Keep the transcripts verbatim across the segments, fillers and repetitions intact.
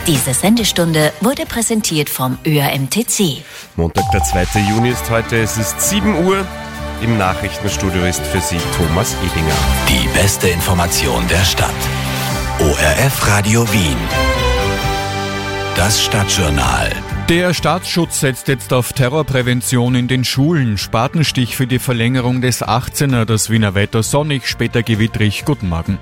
Diese Sendestunde wurde präsentiert vom Ö R M T C. Montag, der zweite Juni ist heute, es ist sieben Uhr. Im Nachrichtenstudio ist für Sie Thomas Edinger. Die beste Information der Stadt. O R F Radio Wien. Das Stadtjournal. Der Staatsschutz setzt jetzt auf Terrorprävention in den Schulen. Spatenstich für die Verlängerung des achtzehner. Das Wiener Wetter sonnig, später gewittrig. Guten Morgen.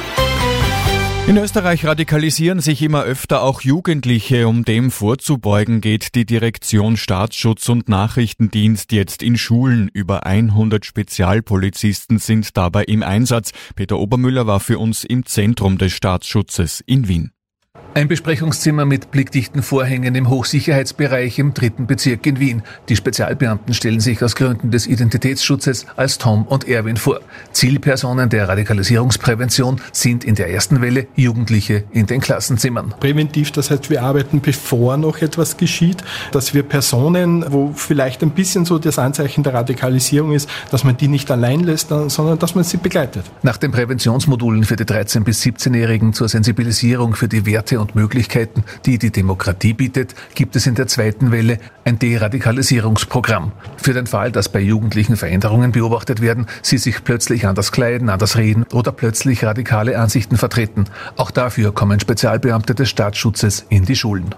In Österreich radikalisieren sich immer öfter auch Jugendliche. Um dem vorzubeugen, geht die Direktion Staatsschutz und Nachrichtendienst jetzt in Schulen. Über hundert Spezialpolizisten sind dabei im Einsatz. Peter Obermüller war für uns im Zentrum des Staatsschutzes in Wien. Ein Besprechungszimmer mit blickdichten Vorhängen im Hochsicherheitsbereich im dritten Bezirk in Wien. Die Spezialbeamten stellen sich aus Gründen des Identitätsschutzes als Tom und Erwin vor. Zielpersonen der Radikalisierungsprävention sind in der ersten Welle Jugendliche in den Klassenzimmern. Präventiv, das heißt, wir arbeiten, bevor noch etwas geschieht, dass wir Personen, wo vielleicht ein bisschen so das Anzeichen der Radikalisierung ist, dass man die nicht allein lässt, sondern dass man sie begleitet. Nach den Präventionsmodulen für die dreizehn- bis siebzehnjährigen zur Sensibilisierung für die Werte und Möglichkeiten, die die Demokratie bietet, gibt es in der zweiten Welle ein Deradikalisierungsprogramm. Für den Fall, dass bei Jugendlichen Veränderungen beobachtet werden, sie sich plötzlich anders kleiden, anders reden oder plötzlich radikale Ansichten vertreten. Auch dafür kommen Spezialbeamte des Staatsschutzes in die Schulen.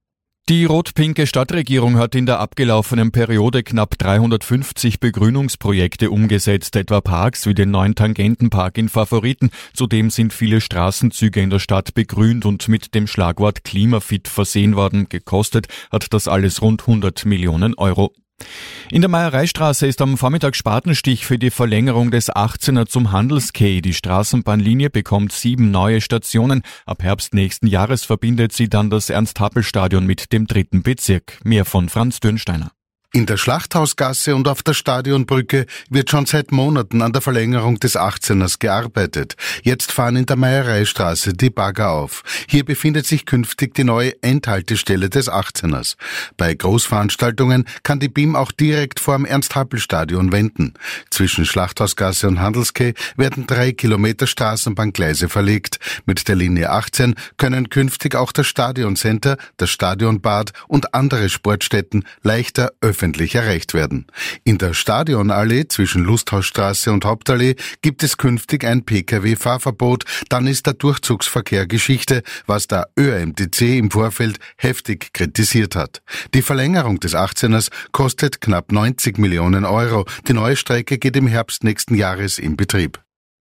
Die rot-pinke Stadtregierung hat in der abgelaufenen Periode knapp dreihundertfünfzig Begrünungsprojekte umgesetzt, etwa Parks wie den neuen Tangentenpark in Favoriten. Zudem sind viele Straßenzüge in der Stadt begrünt und mit dem Schlagwort Klimafit versehen worden. Gekostet hat das alles rund hundert Millionen Euro. In der Meiereistraße ist am Vormittag Spatenstich für die Verlängerung des achtzehner zum Handelsquai. Die Straßenbahnlinie bekommt sieben neue Stationen. Ab Herbst nächsten Jahres verbindet sie dann das Ernst-Happel-Stadion mit dem dritten Bezirk. Mehr von Franz Dürnsteiner. In der Schlachthausgasse und auf der Stadionbrücke wird schon seit Monaten an der Verlängerung des achtzehners gearbeitet. Jetzt fahren in der Meiereistraße die Bagger auf. Hier befindet sich künftig die neue Endhaltestelle des achtzehners. Bei Großveranstaltungen kann die B I M auch direkt vor dem Ernst-Happel-Stadion wenden. Zwischen Schlachthausgasse und Handelsquai werden drei Kilometer Straßenbahngleise verlegt. Mit der Linie achtzehn können künftig auch das Stadioncenter, das Stadionbad und andere Sportstätten leichter öffentlich öffentlich erreicht werden. In der Stadionallee zwischen Lusthausstraße und Hauptallee gibt es künftig ein Pkw-Fahrverbot, dann ist der Durchzugsverkehr Geschichte, was der Ö R M T C im Vorfeld heftig kritisiert hat. Die Verlängerung des achtzehners kostet knapp neunzig Millionen Euro. Die neue Strecke geht im Herbst nächsten Jahres in Betrieb.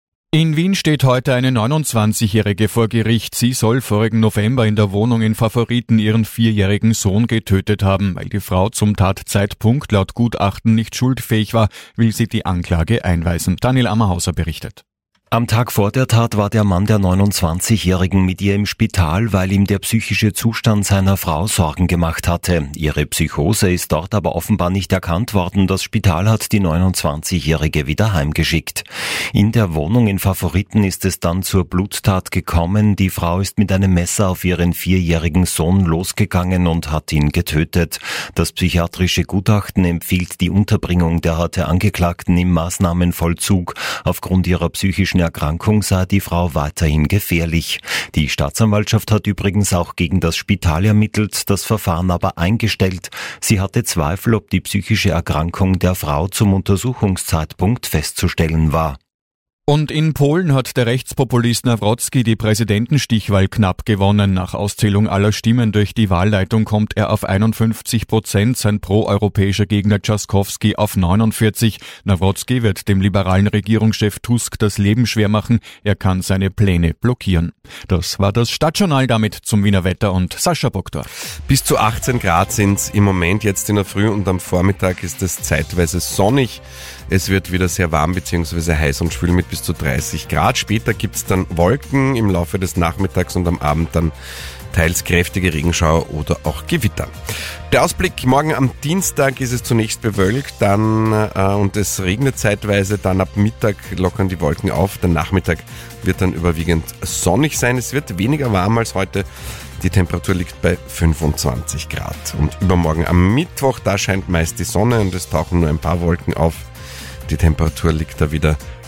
In Wien steht heute eine neunundzwanzigjährige vor Gericht. Sie soll vorigen November in der Wohnung in Favoriten ihren vierjährigen Sohn getötet haben. Weil die Frau zum Tatzeitpunkt laut Gutachten nicht schuldfähig war, will sie die Anklage einweisen. Daniel Ammerhauser berichtet. Am Tag vor der Tat war der Mann der neunundzwanzigjährigen mit ihr im Spital, weil ihm der psychische Zustand seiner Frau Sorgen gemacht hatte. Ihre Psychose ist dort aber offenbar nicht erkannt worden. Das Spital hat die neunundzwanzigjährige wieder heimgeschickt. In der Wohnung in Favoriten ist es dann zur Bluttat gekommen. Die Frau ist mit einem Messer auf ihren vierjährigen Sohn losgegangen und hat ihn getötet. Das psychiatrische Gutachten empfiehlt die Unterbringung der heute Angeklagten im Maßnahmenvollzug. Aufgrund ihrer psychischen Erkrankung sei die Frau weiterhin gefährlich. Die Staatsanwaltschaft hat übrigens auch gegen das Spital ermittelt, das Verfahren aber eingestellt. Sie hatte Zweifel, ob die psychische Erkrankung der Frau zum Untersuchungszeitpunkt festzustellen war. Und in Polen hat der Rechtspopulist Nawrocki die Präsidentenstichwahl knapp gewonnen. Nach Auszählung aller Stimmen durch die Wahlleitung kommt er auf einundfünfzig Prozent, sein proeuropäischer Gegner Trzaskowski auf neunundvierzig. Nawrocki wird dem liberalen Regierungschef Tusk das Leben schwer machen. Er kann seine Pläne blockieren. Das war das Stadtjournal, damit zum Wiener Wetter und Sascha Bogdorf. Bis zu achtzehn Grad sind es im Moment jetzt in der Früh und am Vormittag ist es zeitweise sonnig. Es wird wieder sehr warm bzw. heiß und schwül mit bis zu dreißig Grad. Später gibt es dann Wolken im Laufe des Nachmittags und am Abend dann teils kräftige Regenschauer oder auch Gewitter. Der Ausblick: Morgen am Dienstag ist es zunächst bewölkt, dann äh, und es regnet zeitweise, dann ab Mittag lockern die Wolken auf. Der Nachmittag wird dann überwiegend sonnig sein. Es wird weniger warm als heute. Die Temperatur liegt bei fünfundzwanzig Grad. Und übermorgen am Mittwoch, da scheint meist die Sonne und es tauchen nur ein paar Wolken auf. Die Temperatur liegt da wieder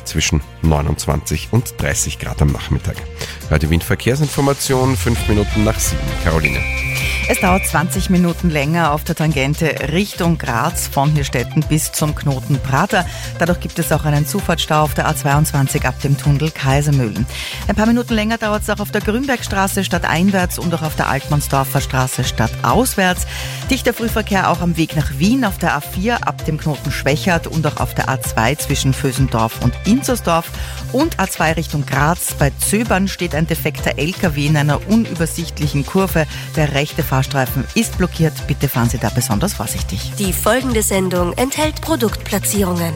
zwischen neunundzwanzig und dreißig Grad am Nachmittag. Radio Wien Verkehrsinformation, fünf Minuten nach sieben. Caroline. Es dauert zwanzig Minuten länger auf der Tangente Richtung Graz von Hirstetten bis zum Knoten Prater. Dadurch gibt es auch einen Zufahrtsstau auf der A zweiundzwanzig ab dem Tunnel Kaisermühlen. Ein paar Minuten länger dauert es auch auf der Grünbergstraße stadteinwärts und auch auf der Altmannsdorfer Straße stadtauswärts. Dichter Frühverkehr auch am Weg nach Wien auf der A vier ab dem Knoten Schwächert und auch auf der A zwei zwischen Vösendorf und Inzersdorf und A zwei Richtung Graz. Bei Zöbern steht ein defekter L K W in einer unübersichtlichen Kurve. Der rechte Fahrstreifen ist blockiert. Bitte fahren Sie da besonders vorsichtig. Die folgende Sendung enthält Produktplatzierungen.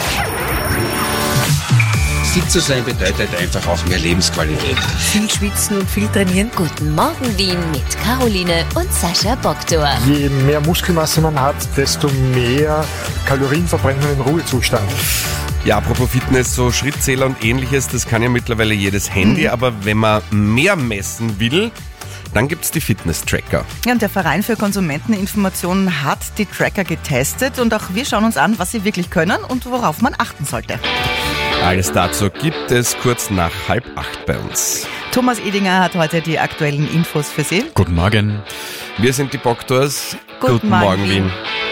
Fit zu sein bedeutet einfach auch mehr Lebensqualität. Viel schwitzen und viel trainieren. Guten Morgen Wien mit Caroline und Sascha Boktor. Je mehr Muskelmasse man hat, desto mehr Kalorien verbrennt man im Ruhezustand. Ja, apropos Fitness, so Schrittzähler und ähnliches, das kann ja mittlerweile jedes Handy, mhm. aber wenn man mehr messen will, dann gibt's die Fitness-Tracker. Ja, und der Verein für Konsumenteninformationen hat die Tracker getestet und auch wir schauen uns an, was sie wirklich können und worauf man achten sollte. Alles dazu gibt es kurz nach halb acht bei uns. Thomas Edinger hat heute die aktuellen Infos für Sie. Guten Morgen. Wir sind die Boktors. Guten, Guten Morgen, Morgen Wien. Wien.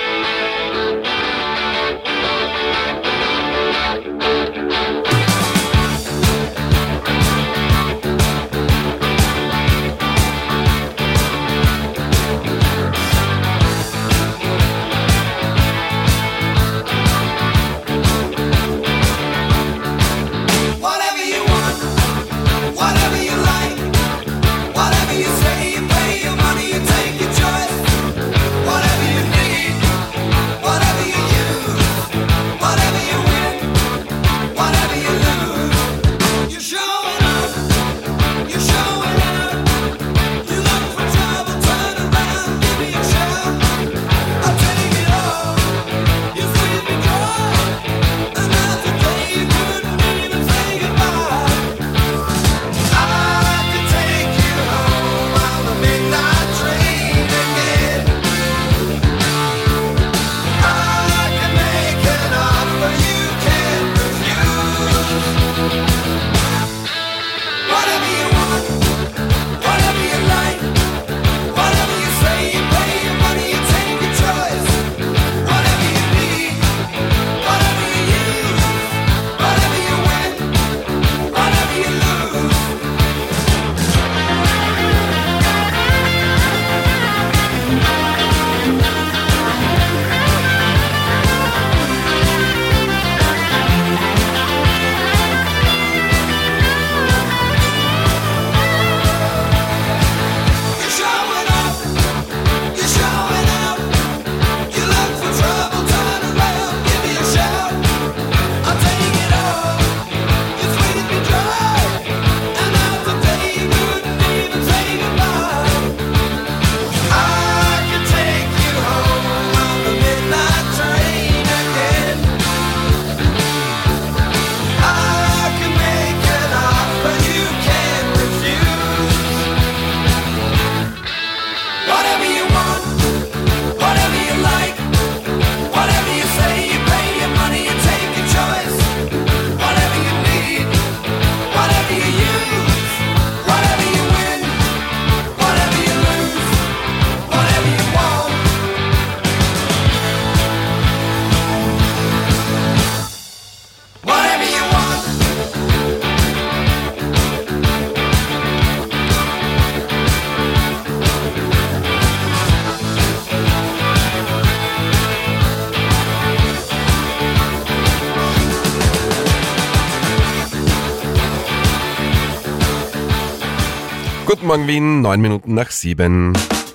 Guten Morgen Wien, neun Minuten nach sieben.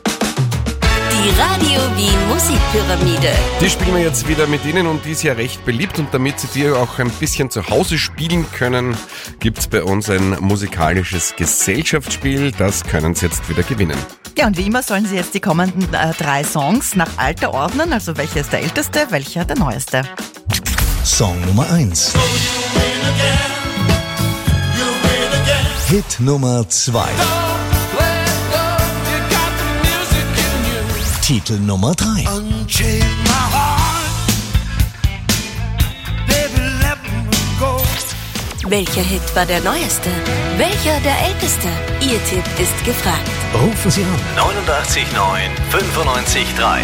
Die Radio Wien Musikpyramide. Die spielen wir jetzt wieder mit Ihnen und die ist ja recht beliebt und damit Sie die auch ein bisschen zu Hause spielen können, gibt's bei uns ein musikalisches Gesellschaftsspiel. Das können Sie jetzt wieder gewinnen. Ja, und wie immer sollen Sie jetzt die kommenden äh, drei Songs nach Alter ordnen, also welcher ist der älteste, welcher der neueste. Song Nummer eins. Hit Nummer zwei. Titel Nummer drei. Welcher Hit war der neueste? Welcher der älteste? Ihr Tipp ist gefragt. Rufen Sie an. neunundachtzig neun fünfundneunzig drei.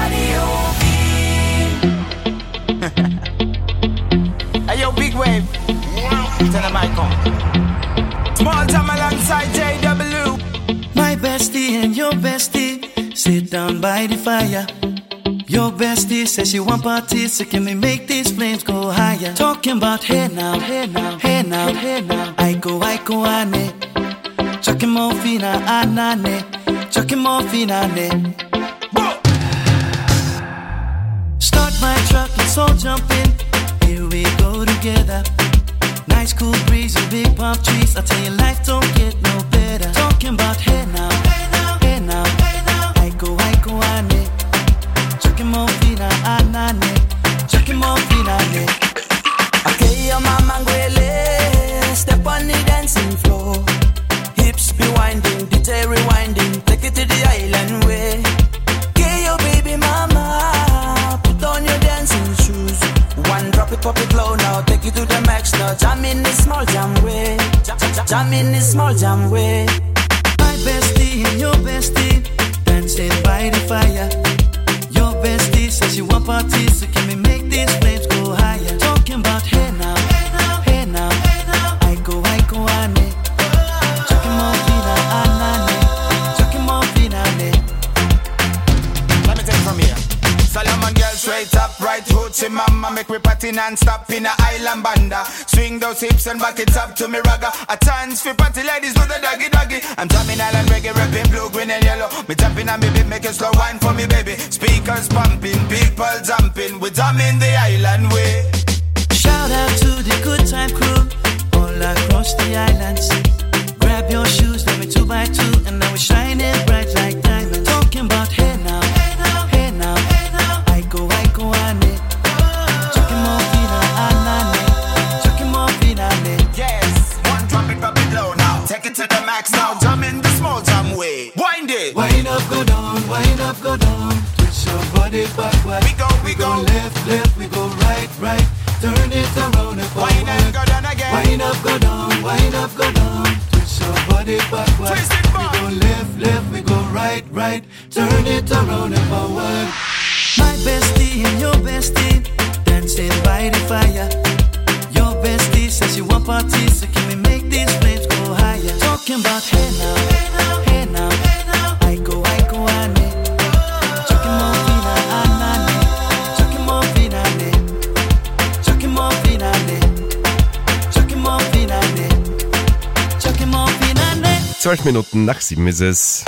Hey yo, Big Wave. Tell them I come. Small time alongside J W. My bestie and your bestie sit down by the fire. Your bestie says she want parties, so can we make these flames go higher? Talking about hey now, hey now, hey now, hey now. I go, I go, ane. Chucking more fina, anane. Chucking more fina, ane. Start my truck, let's all jump in. Here we go together. Nice cool breeze and big palm trees. I tell you, life don't get no better. Talking about hey now, hey now, hey now, hey now. I go, I go, ane. Chucking more fina, anane. Chucking more fina, ane. Okay, your mama ngwele. Step on the dancing floor. Hips be winding, D J rewinding. Take it to the island way. Okay, your baby mama. Put on your dancing shoes. One drop it, pop it low now. Take it to the max now. Jam in the small jam way. Jam, jam, jam in the small jam way. My bestie and your bestie dancing by the fire. Your bestie says she want parties, so can we make these flames go higher? Talking about hey now, hey now, hey now, hey now. I go, I go, ane. Chucking more fina, anane. Chucking more fina, ane. Let me take it from here. Solomon girl straight up, right hoochie mama. Make me party non-stop in a island banda. Swing those hips and back it up to me ragga. A chance for party ladies do the doggy doggy. I'm jamming island reggae, rapping blue, green and yellow. Me tapping on me beat, make a slow wine for me baby. Speakers pumping, people jumping. We jamming the island way. Shout out to the good time crew all across the islands. Grab your shoes, let me two by two, and now we're shining bright like diamonds. Talking about hey now, hey now, hey now, hey now. I go, I go, ane. Chucking more fina, anane. Chucking more fina, ane. Yes, one drop it, drop it low now. Take it to the max now. Jam in the small jam way. Wind it. Wind up, go down, wind up, go down. Twist your body backward. We go, we, we go. go left, left, we go right, right. Turn it around and forward. Wind up, go down again. Wind up, go down, wind up, go down. Twist your body backward. Twist it back. We go left, left, we go right, right. Turn it around and forward. My bestie and your bestie dancing by the fire. Your bestie says she want parties, so can we make these flames go higher? Talking about hey now, hey now, hey now, hey now. I go, I go, ane. Chucking more fina, anane. Chucking more fina, ane. Chucking more fina, ane. Chucking more fina, ane. Chucking more fina, ane. Zwölf Minuten nach sieben ist es.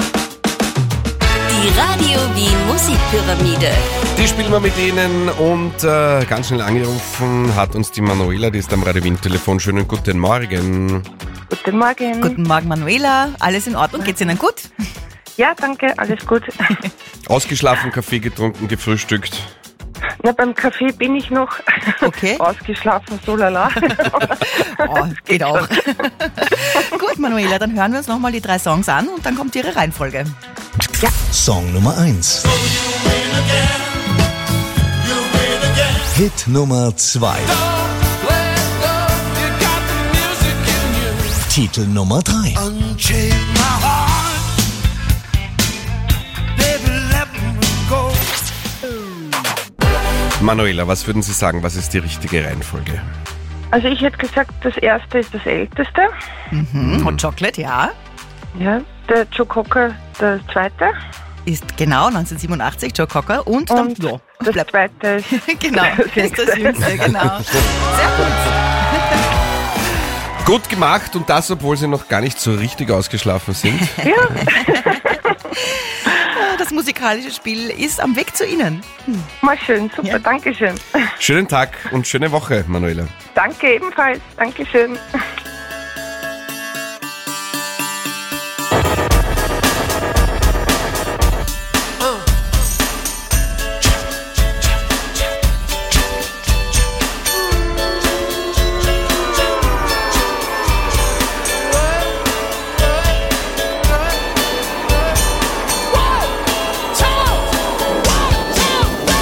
Die Radio Wien Musikpyramide. Die spielen wir mit Ihnen und äh, ganz schnell angerufen hat uns die Manuela, die ist am Radio Wien Telefon. Schönen guten Morgen. Guten Morgen. Guten Morgen, Manuela. Alles in Ordnung? Geht's Ihnen gut? Ja, danke, alles gut. Ausgeschlafen, Kaffee getrunken, gefrühstückt? Na, beim Kaffee bin ich noch. Okay. Ausgeschlafen, so lala. Oh, geht auch. Gut, Manuela, dann hören wir uns nochmal die drei Songs an und dann kommt Ihre Reihenfolge. Ja. Song Nummer eins. Hit Nummer zwei. Titel Nummer drei. Manuela, was würden Sie sagen, was ist die richtige Reihenfolge? Also ich hätte gesagt, das erste ist das älteste. Mhm. Hot Chocolate, ja. Ja, der Joe Cocker, der zweite. Ist genau neunzehnhundertsiebenundachtzig, Joe Cocker. Und, Und dann, ja, das bleibt. zweite ist genau, das ist das Jüngste, genau. Sehr gut. Gut gemacht und das, obwohl Sie noch gar nicht so richtig ausgeschlafen sind. Ja. Das musikalische Spiel ist am Weg zu Ihnen. Hm. Mal schön, super, ja. Dankeschön. Schönen Tag und schöne Woche, Manuela. Danke ebenfalls, Dankeschön.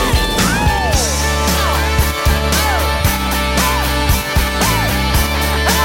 Hey!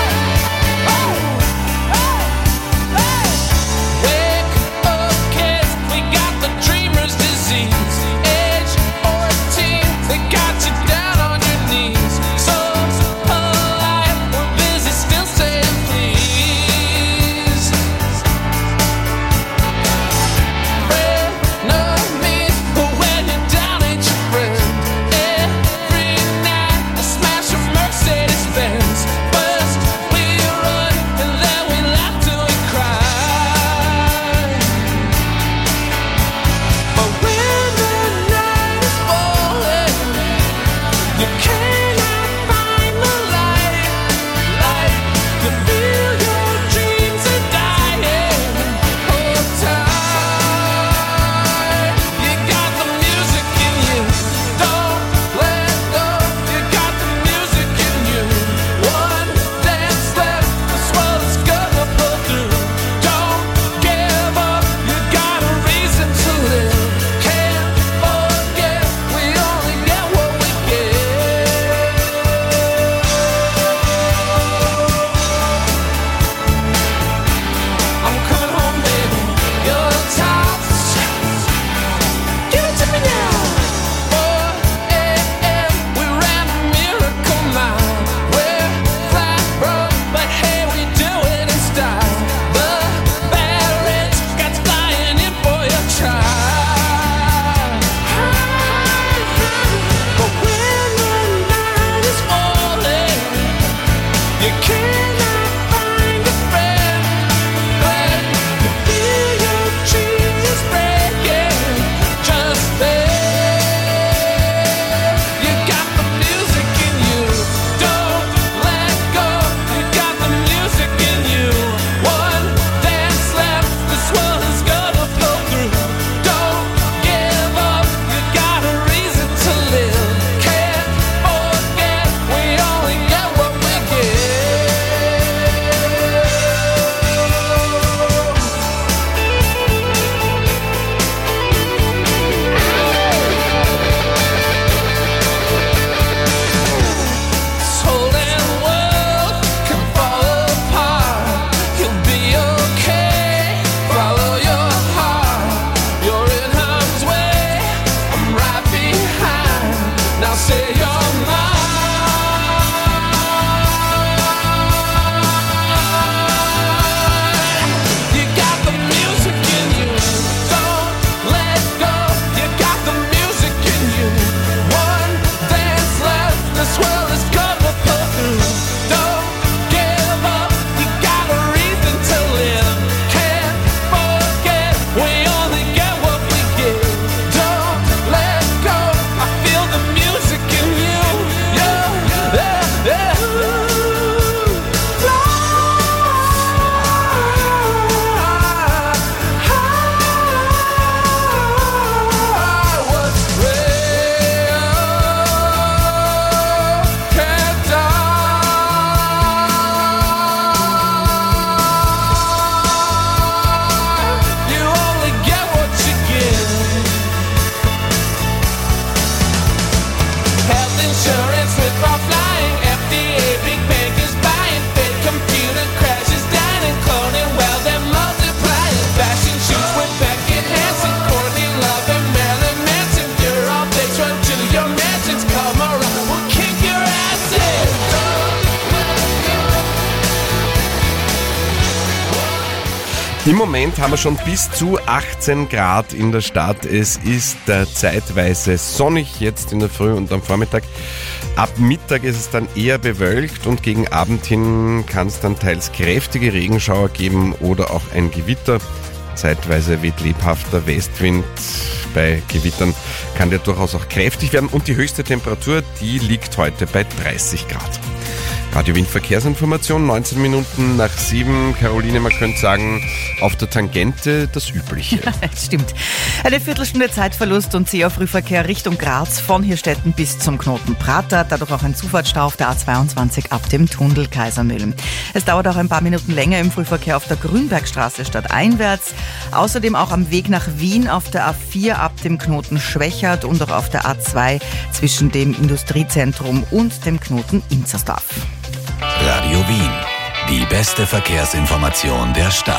Im Moment haben wir schon bis zu achtzehn Grad in der Stadt. Es ist äh, zeitweise sonnig jetzt in der Früh und am Vormittag. Ab Mittag ist es dann eher bewölkt und gegen Abend hin kann es dann teils kräftige Regenschauer geben oder auch ein Gewitter. Zeitweise weht lebhafter Westwind. Bei Gewittern kann der durchaus auch kräftig werden und die höchste Temperatur, die liegt heute bei dreißig Grad. Radio Wien Verkehrsinformation, neunzehn Minuten nach sieben. Caroline, man könnte sagen, auf der Tangente das Übliche. Ja, stimmt. Eine Viertelstunde Zeitverlust und zäher Frühverkehr Richtung Graz von Hirstetten bis zum Knoten Prater. Dadurch auch ein Zufahrtsstau auf der A zweiundzwanzig ab dem Tunnel Kaisermühlen. Es dauert auch ein paar Minuten länger im Frühverkehr auf der Grünbergstraße stadteinwärts. Außerdem auch am Weg nach Wien auf der A vier ab dem Knoten Schwächert und auch auf der A zwei zwischen dem Industriezentrum und dem Knoten Inzersdorf. Radio Wien, die beste Verkehrsinformation der Stadt.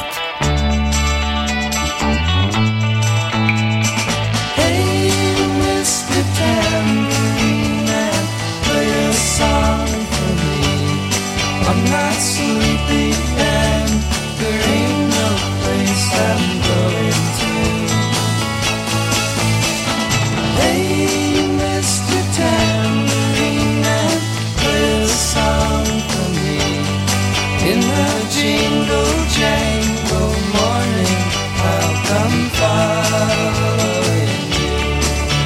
Hey, Mister Tambourine Man, play a song for me. I'm not sleepy and there ain't no place I'm going to. Hey, Mister Tambourine Man, play a song for me. In the jingle jangle morning, I'll come following you.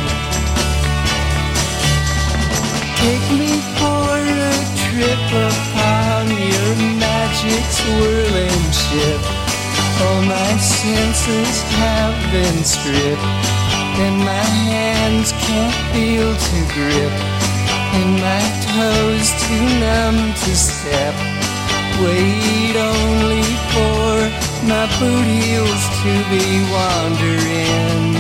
Take me for a trip upon your magic swirling ship. All my senses have been stripped, and my hands can't feel to grip, and my toes too numb to step. Wait only for my boot heels to be wandering.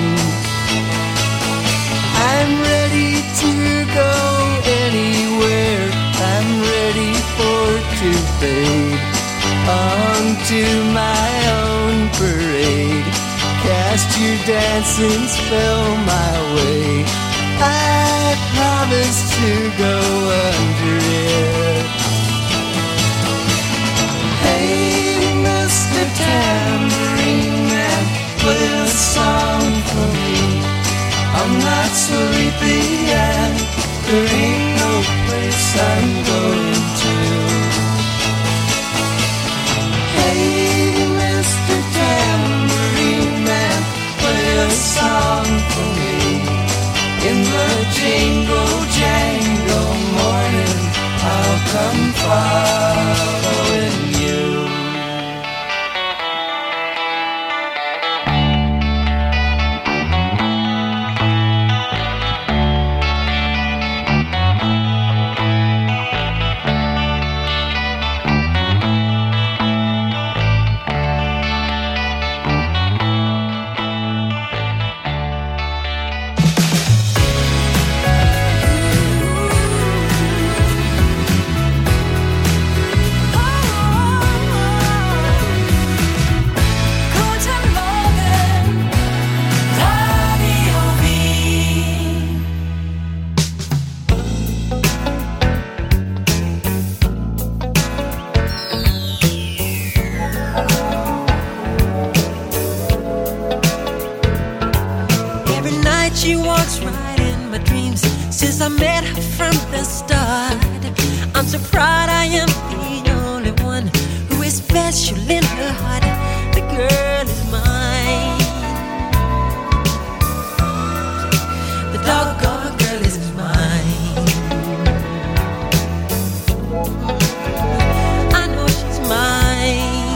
I'm ready to go anywhere. I'm ready for to fade onto my own parade. Cast your dancing spell my way. I promise to go under it. Hey, Mister Tambourine Man, play a song for me. I'm not sleepy and there ain't no place I'm going to. Hey, Mister Tambourine Man, play a song for me. In the jingle jangle morning, I'll come following you. She walks right in my dreams since I met her from the start. I'm so proud I am the only one who is special in her heart. The girl is mine. The doggone girl is mine. I know she's mine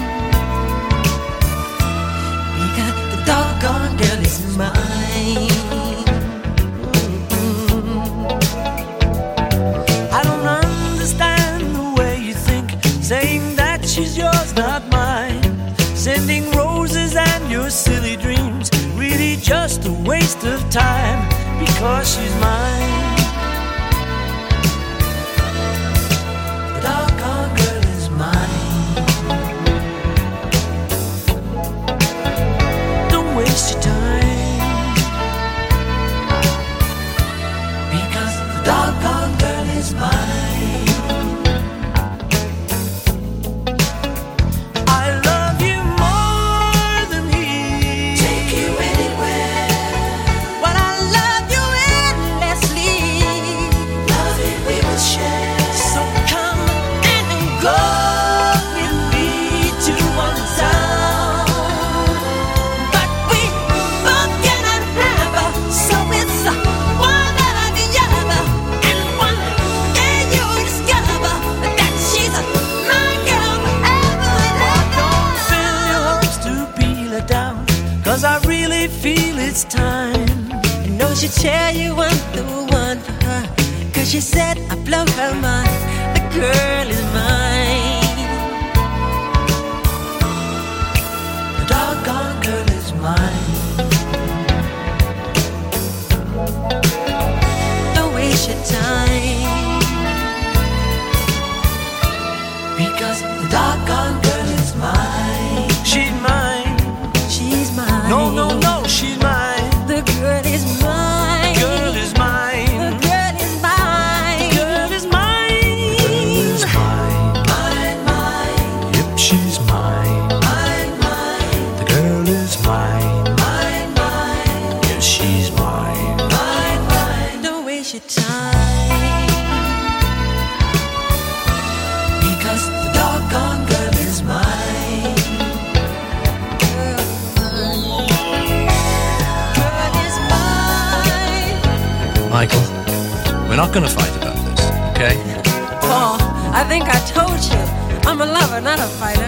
because the doggone girl is mine. Saying that she's yours, not mine. Sending roses and your silly dreams, really just a waste of time, because she's mine. The doggone girl is mine. Don't waste your time, because the doggone girl is mine. I love you more this time. I know she'll tell you I'm the one for her, 'cause she said I blow her mind. The girl is mine. The doggone girl is mine. Don't waste your time, because the doggone girl is mine. She's mine. She's mine. No, no, no, she's mine. The girl is mine. Girl is mine. The girl is mine. Girl is mine. Girl is mine. Mine, mine. Yep, she's mine. Mine, mine. The girl is mine. Mine, mine. Yes, she's mine. Mine, mine. Don't waste your time, because the doggone girl is mine. Girl, mine. Girl is mine. Michael, we're not going to fight about this, okay? Paul, I think I told you, I'm a lover, not a fighter.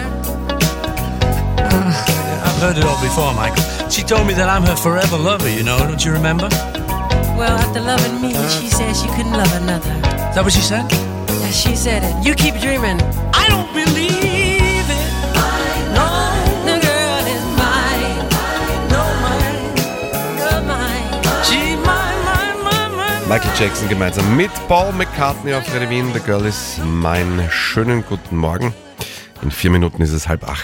I've heard it all before, Michael. She told me that I'm her forever lover, you know, don't you remember? Well, after loving me, she said she couldn't love another. Is that what she said? Yeah, she said it. You keep dreaming. I don't believe it. No. The girl is mine. No, mine. You're mine. She's mine, mine, mine, mine. Michael Jackson gemeinsam mit Paul McCartney auf Radio Wien. The Girl is Mine. Schönen guten Morgen. In vier Minuten ist es halb acht.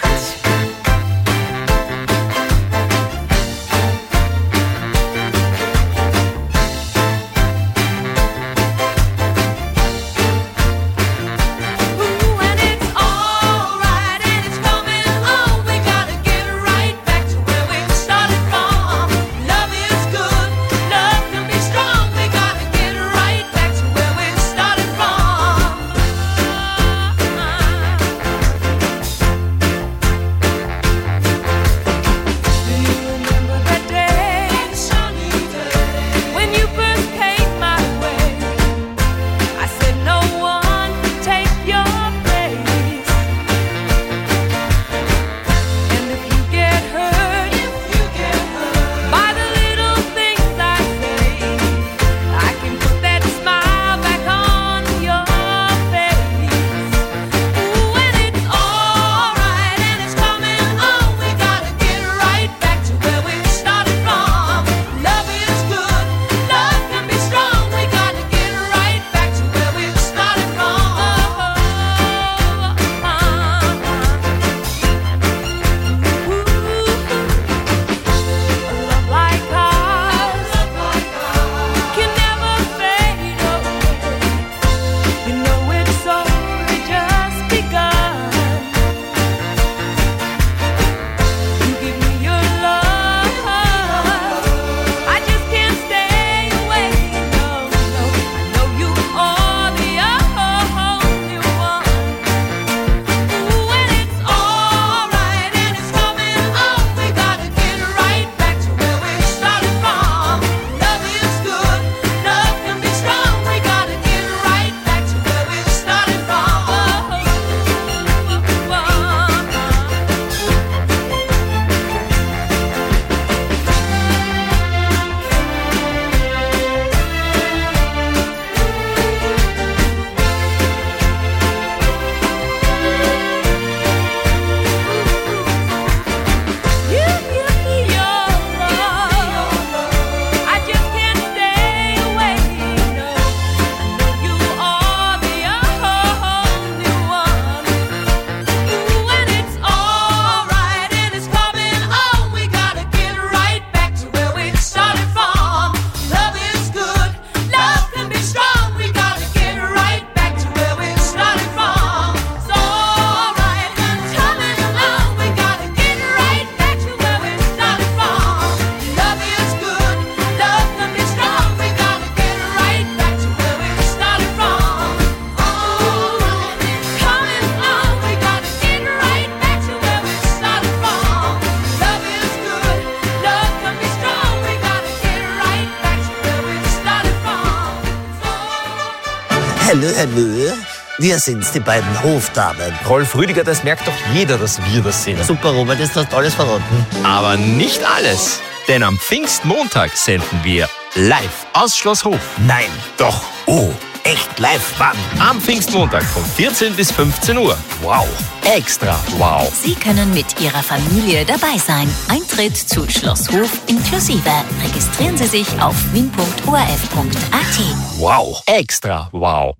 Hallo, hallo. Wir sind's, die beiden Hofdamen. Rolf Rüdiger, das merkt doch jeder, dass wir das sind. Super, Robert, jetzt hast du alles verraten. Aber nicht alles, denn am Pfingstmontag senden wir live aus Schloss Hof. Nein. Doch. Oh, echt live? Wann? Am Pfingstmontag von vierzehn bis fünfzehn Uhr. Wow. Extra wow. Sie können mit Ihrer Familie dabei sein. Eintritt zu Schloss Hof inklusive. Registrieren Sie sich auf wien punkt o r f punkt a t. Wow. Extra wow.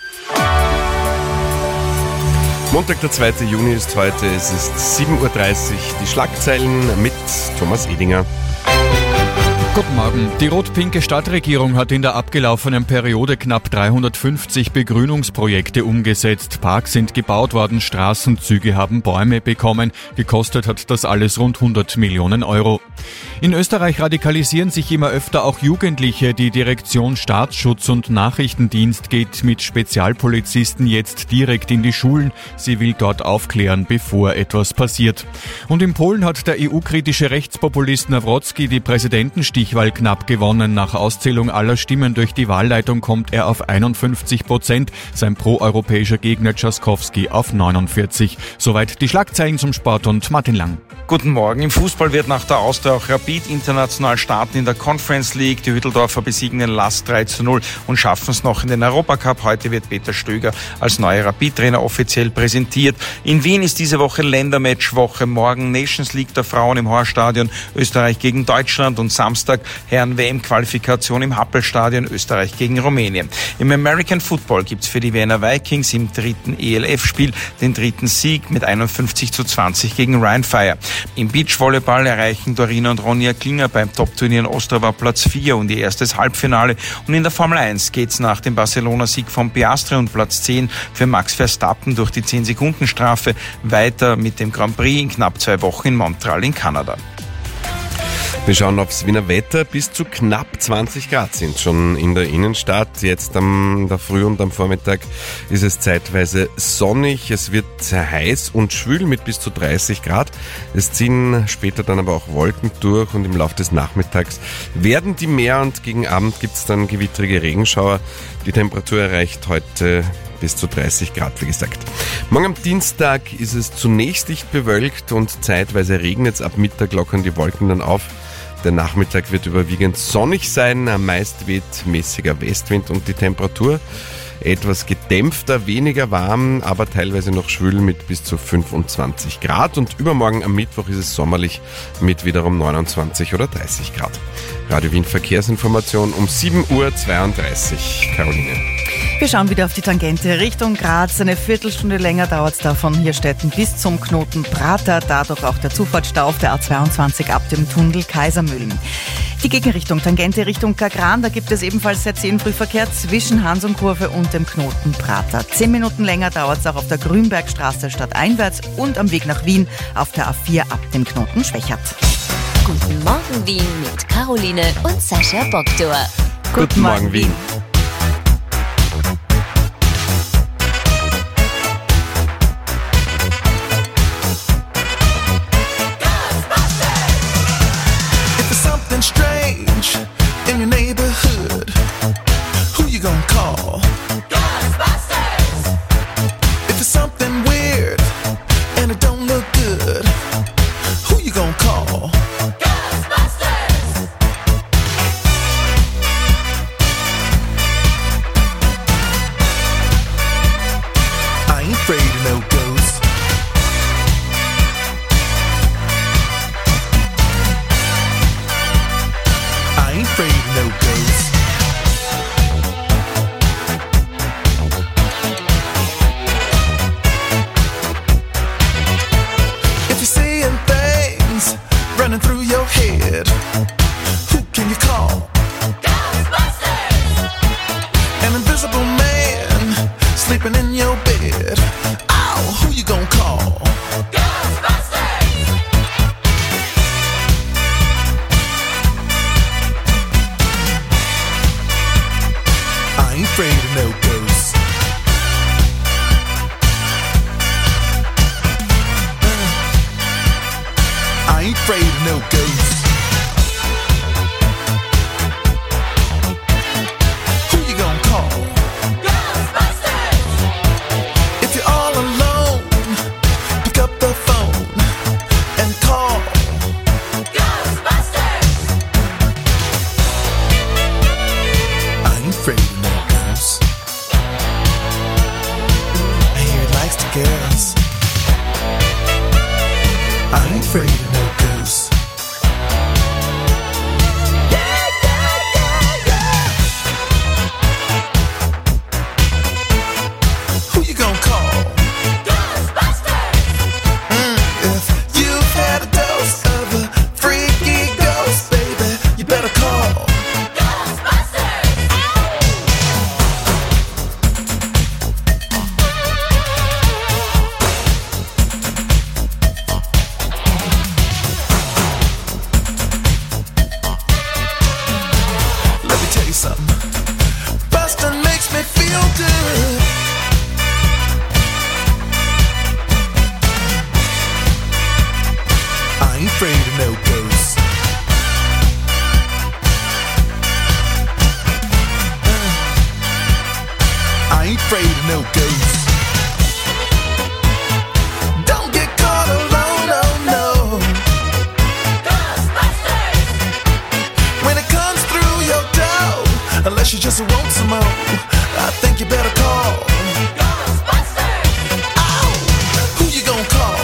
Montag, der zweite Juni ist heute, es ist sieben Uhr dreißig, die Schlagzeilen mit Thomas Edinger. Guten Morgen. Die rot-pinke Stadtregierung hat in der abgelaufenen Periode knapp dreihundertfünfzig Begrünungsprojekte umgesetzt. Parks sind gebaut worden, Straßenzüge haben Bäume bekommen. Gekostet hat das alles rund hundert Millionen Euro. In Österreich radikalisieren sich immer öfter auch Jugendliche. Die Direktion Staatsschutz und Nachrichtendienst geht mit Spezialpolizisten jetzt direkt in die Schulen. Sie will dort aufklären, bevor etwas passiert. Und in Polen hat der E U-kritische Rechtspopulist Nawrocki die Präsidentenstichwahl knapp gewonnen. Nach Auszählung aller Stimmen durch die Wahlleitung kommt er auf einundfünfzig Prozent, sein proeuropäischer Gegner Trzaskowski auf neunundvierzig. Soweit die Schlagzeilen zum Sport und Martin Lang. Guten Morgen. Im Fußball wird nach der Austria auch Rapid international starten in der Conference League. Die Hütteldorfer besiegen den Last drei zu null und schaffen es noch in den Europacup. Heute wird Peter Stöger als neuer Rapid-Trainer offiziell präsentiert. In Wien ist diese Woche Ländermatchwoche. Morgen Nations League der Frauen im Horststadion, Österreich gegen Deutschland, und Samstag Herren-W M-Qualifikation im Happelstadion, Österreich gegen Rumänien. Im American Football gibt's für die Wiener Vikings im dritten E L F-Spiel den dritten Sieg mit einundfünfzig zu zwanzig gegen Rhein Fire. Im Beachvolleyball erreichen Dorina und Ronja Klinger beim Top-Turnier in Ostrava Platz vier und ihr erstes Halbfinale. Und in der Formel eins geht's nach dem Barcelona-Sieg von Piastri und Platz zehn für Max Verstappen durch die zehn-Sekunden-Strafe weiter mit dem Grand Prix in knapp zwei Wochen in Montreal in Kanada. Wir schauen aufs Wiener Wetter. Bis zu knapp zwanzig Grad sind schon in der Innenstadt. Jetzt am der Früh und am Vormittag ist es zeitweise sonnig. Es wird sehr heiß und schwül mit bis zu dreißig Grad. Es ziehen später dann aber auch Wolken durch und im Laufe des Nachmittags werden die mehr und gegen Abend gibt es dann gewittrige Regenschauer. Die Temperatur erreicht heute bis zu dreißig Grad, wie gesagt. Morgen am Dienstag ist es zunächst dicht bewölkt und zeitweise regnet es. Ab Mittag lockern die Wolken dann auf. Der Nachmittag wird überwiegend sonnig sein, meist weht mäßiger Westwind und die Temperatur etwas gedämpfter, weniger warm, aber teilweise noch schwül mit bis zu fünfundzwanzig Grad. Und übermorgen am Mittwoch ist es sommerlich mit wiederum neunundzwanzig oder dreißig Grad. Radio Wien Verkehrsinformation um sieben Uhr zweiunddreißig. Caroline. Wir schauen wieder auf die Tangente Richtung Graz. Eine Viertelstunde länger dauert es da von Hirstetten bis zum Knoten Prater. Dadurch auch der Zufahrtsstau auf der A zweiundzwanzig ab dem Tunnel Kaisermühlen. Die Gegenrichtung Tangente Richtung Kagran, da gibt es ebenfalls sehr zähen Frühverkehr zwischen Hansumkurve und dem Knoten Prater. Zehn Minuten länger dauert es auch auf der Grünbergstraße stadteinwärts und am Weg nach Wien auf der A vier ab dem Knoten Schwächert. Guten Morgen Wien mit Caroline und Sascha Bogdor. Guten, Guten Morgen Wien. Strange in your neighborhood, who you gonna call? Ghostbusters! If it's something weird and it don't look good, who you gonna call? Ghostbusters! I ain't afraid of no ghosts. I ain't afraid of no ghosts. If you're seeing things running through your head, who can you call? Ghostbusters! An invisible man sleeping in your bed. Oh, who you gonna call? I ain't afraid of no ghosts. Uh, I ain't afraid of no ghosts. Who you gonna call? Ghostbusters! I ain't afraid of no ghosts. Who you gonna call? Ghostbusters! Mm, if you've had a dose of a freaky ghost, baby, you better call Ghostbusters! Let me tell you something. Bustin' makes me feel good. I ain't afraid of no ghosts. Uh, I ain't afraid of no ghosts. Don't get caught alone, oh no. Ghostbusters! When it comes through your door, unless you just want some more, I think you better call Ghostbusters! Oh, who you gonna call?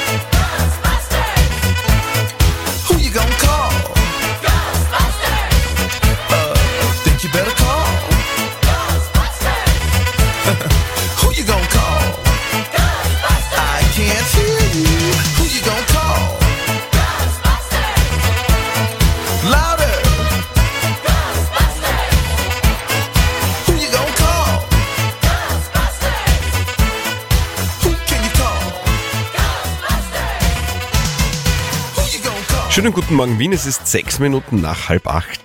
Who you gonna call? Ghostbusters! Uh, think you better call? Ghostbusters! Who you gonna call? Ghostbusters! I can't hear you. Who you gonna call? Ghostbusters! Louder! Ghostbusters! Who you gonna call? Ghostbusters! Who can you call? Who you gonna call? Schönen guten Morgen Wien, es ist sechs Minuten nach halb acht.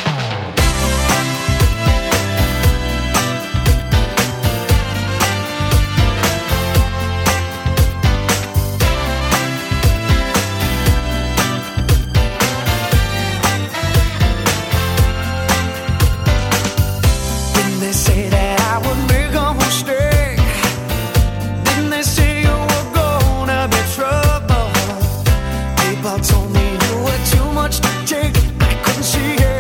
Didn't they say that I would make a mistake? Didn't they say you were gonna be trouble? People told me you were too much to take. I couldn't see it.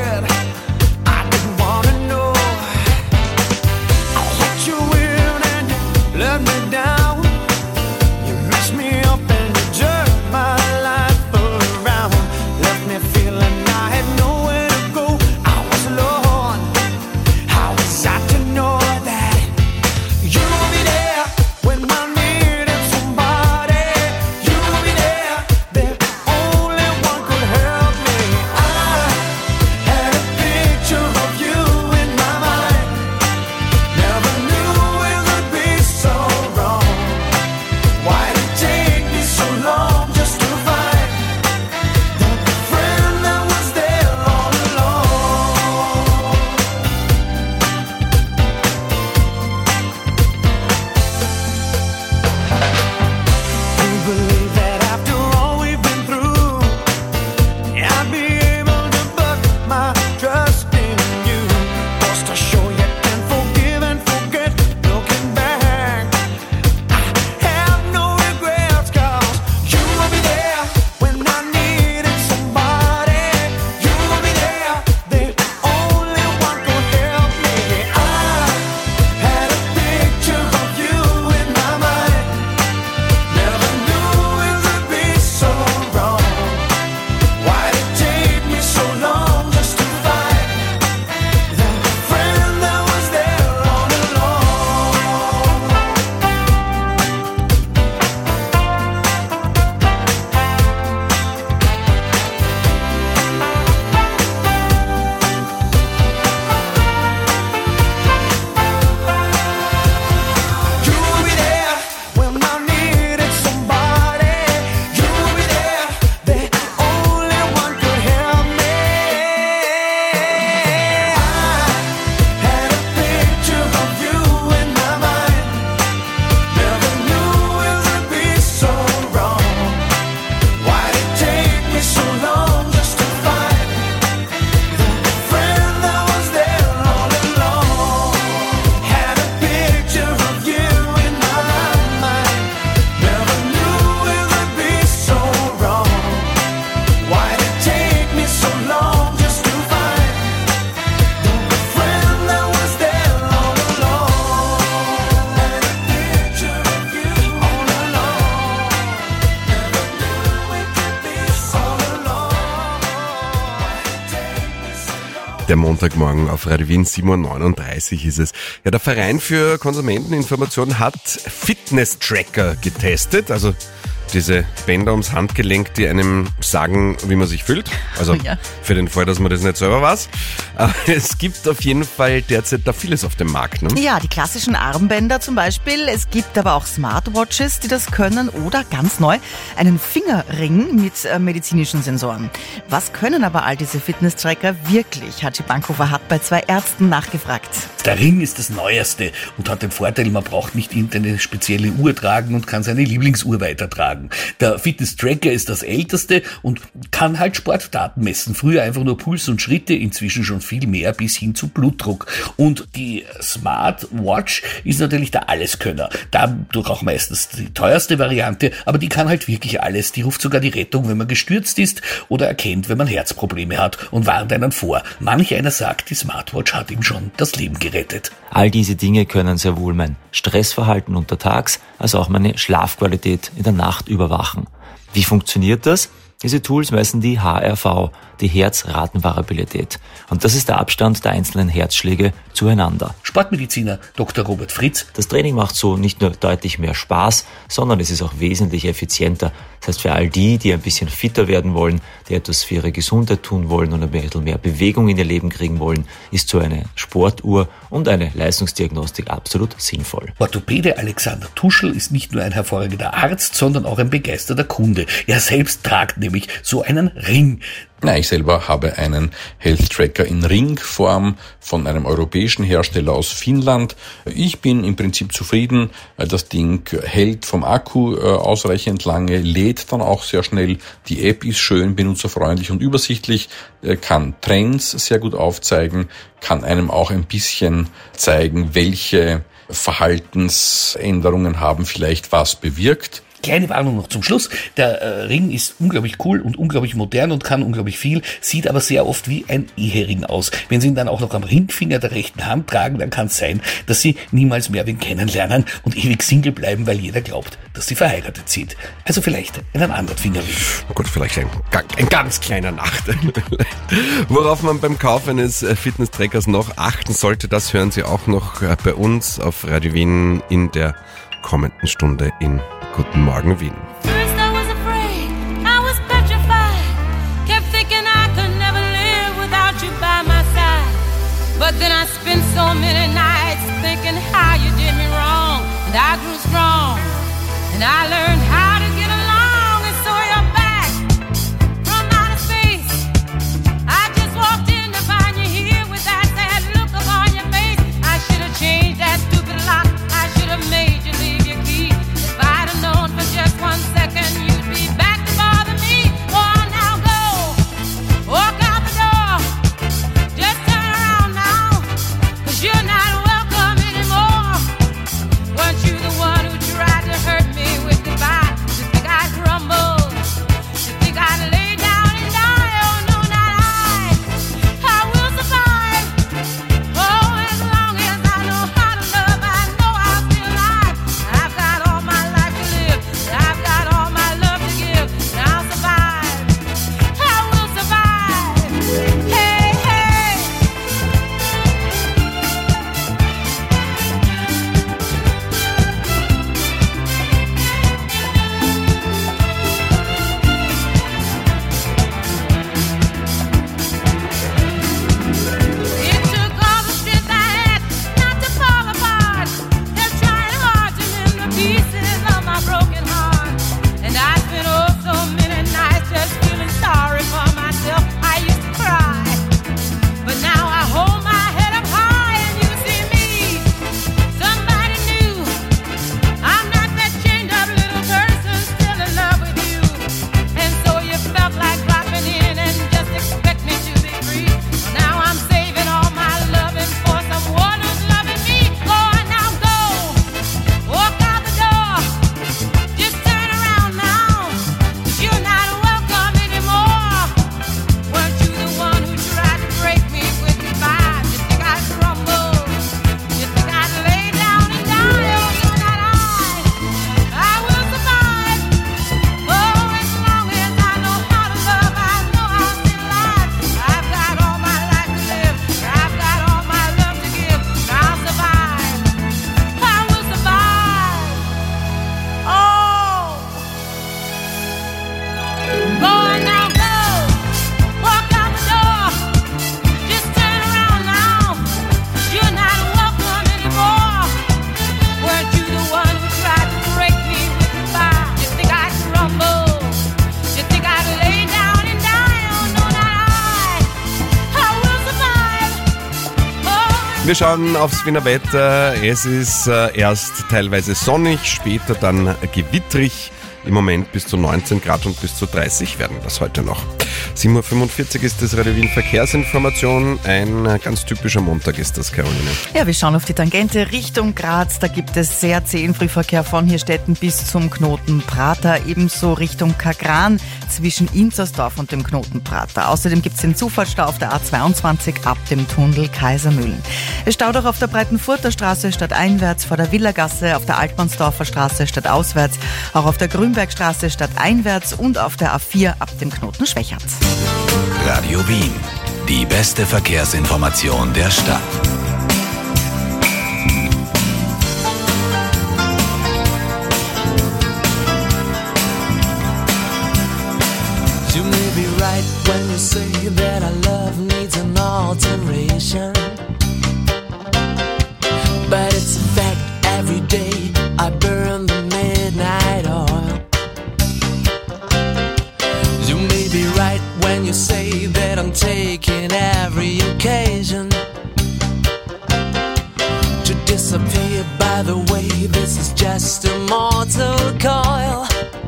Der Montagmorgen auf Radio Wien, sieben Uhr neununddreißig ist es. Ja, der Verein für Konsumenteninformation hat Fitness-Tracker getestet, also diese Bänder ums Handgelenk, die einem sagen, wie man sich fühlt. Also ja. Für den Fall, dass man das nicht selber weiß. Aber es gibt auf jeden Fall derzeit da vieles auf dem Markt. Ne? Ja, die klassischen Armbänder zum Beispiel. Es gibt aber auch Smartwatches, die das können, oder ganz neu einen Fingerring mit äh, medizinischen Sensoren. Was können aber all diese Fitness-Tracker wirklich? Hatschi Bankhofer hat bei zwei Ärzten nachgefragt. Der Ring ist das Neueste und hat den Vorteil, man braucht nicht irgendeine spezielle Uhr tragen und kann seine Lieblingsuhr weitertragen. Der Fitness-Tracker ist das älteste und kann halt Sportdaten messen. Früher einfach nur Puls und Schritte, inzwischen schon viel mehr bis hin zu Blutdruck. Und die Smartwatch ist natürlich der Alleskönner. Dadurch auch meistens die teuerste Variante, aber die kann halt wirklich alles. Die ruft sogar die Rettung, wenn man gestürzt ist oder erkennt, wenn man Herzprobleme hat und warnt einen vor. Manch einer sagt, die Smartwatch hat ihm schon das Leben gerettet. All diese Dinge können sehr wohl mein Stressverhalten untertags, als auch meine Schlafqualität in der Nacht überwachen. Wie funktioniert das? Diese Tools messen die H R V, die Herzratenvariabilität. Und das ist der Abstand der einzelnen Herzschläge zueinander. Sportmediziner Doktor Robert Fritz. Das Training macht so nicht nur deutlich mehr Spaß, sondern es ist auch wesentlich effizienter. Das heißt, für all die, die ein bisschen fitter werden wollen, die etwas für ihre Gesundheit tun wollen und ein bisschen mehr Bewegung in ihr Leben kriegen wollen, ist so eine Sportuhr und eine Leistungsdiagnostik absolut sinnvoll. Orthopäde Alexander Tuschl ist nicht nur ein hervorragender Arzt, sondern auch ein begeisterter Kunde. Er selbst tragt nämlich so einen Ring. Na, ich selber habe einen Health Tracker in Ringform von einem europäischen Hersteller aus Finnland. Ich bin im Prinzip zufrieden. Das Ding hält vom Akku ausreichend lange, lädt dann auch sehr schnell. Die App ist schön, benutzerfreundlich und übersichtlich, kann Trends sehr gut aufzeigen, kann einem auch ein bisschen zeigen, welche Verhaltensänderungen haben vielleicht was bewirkt. Kleine Warnung noch zum Schluss. Der äh, Ring ist unglaublich cool und unglaublich modern und kann unglaublich viel, sieht aber sehr oft wie ein Ehering aus. Wenn Sie ihn dann auch noch am Ringfinger der rechten Hand tragen, dann kann es sein, dass Sie niemals mehr wen kennenlernen und ewig Single bleiben, weil jeder glaubt, dass Sie verheiratet sind. Also vielleicht einen anderen Fingerring. Oh Gott, vielleicht ein, ein ganz kleiner Nachteil. Worauf man beim Kauf eines Fitness-Trackers noch achten sollte, das hören Sie auch noch bei uns auf Radio Wien in der kommenden Stunde in Guten Morgen Wien. First I was afraid, I was petrified. Kept thinking I could never live without you by my side. But then I spent so many nights thinking how you did me wrong. And I grew strong, and I learned how to get along. And so you're back from outer space. I just walked in to find you here with that sad look upon your face. I should have changed that stupid lock. I should have made you leave your key. If I'd have known for just one second you'd be back to bother me. Oh, now go, walk out the door. Just turn around now, 'cause you're not welcome anymore. Weren't you the one who tried to hurt me with goodbye? Wir schauen aufs Wiener Wetter. Es ist äh, erst teilweise sonnig, später dann gewittrig. Im Moment bis zu neunzehn Grad und bis zu dreißig werden das heute noch. sieben Uhr fünfundvierzig ist das Radio Wien Verkehrsinformation. Ein ganz typischer Montag ist das, Caroline. Ja, wir schauen auf die Tangente Richtung Graz. Da gibt es sehr zähen Frühverkehr von Hirstetten bis zum Knoten Prater. Ebenso Richtung Kagran zwischen Inzersdorf und dem Knoten Prater. Außerdem gibt es den Zufahrtsstau auf der A zweiundzwanzig ab dem Tunnel Kaisermühlen. Es staut auch auf der Breitenfurter Straße stadteinwärts, vor der Villagasse, auf der Altmannsdorfer Straße stadtauswärts, auch auf der Grünbergstraße stadteinwärts und auf der A vier ab dem Knoten Schwächert. Radio Wien, die beste Verkehrsinformation der Stadt. You may be right when you say that our love needs an alteration, but it's a fact every day I burn the midnight oil. You may be right when you say that I'm taking every occasion to disappear. By the way, this is just a mortal coil.